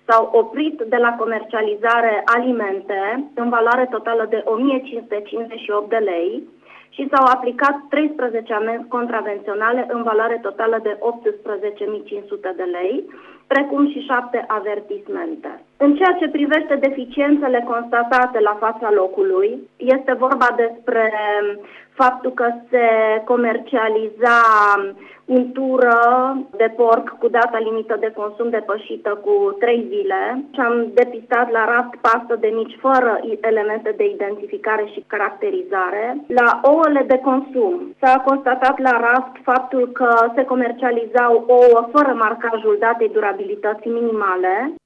s-au oprit de la comercializare alimente în valoare totală de 1558 de lei și s-au aplicat 13 amenzi contravenționale în valoare totală de 18.500 de lei, precum și 7 avertismente. În ceea ce privește deficiențele constatate la fața locului, este vorba despre faptul că se comercializa untură de porc cu data limită de consum depășită cu 3 zile și am depistat la raft pastă de mici fără elemente de identificare și caracterizare. La ouăle de consum s-a constatat la raft faptul că se comercializau ouă fără marcajul datei durabilității minimale.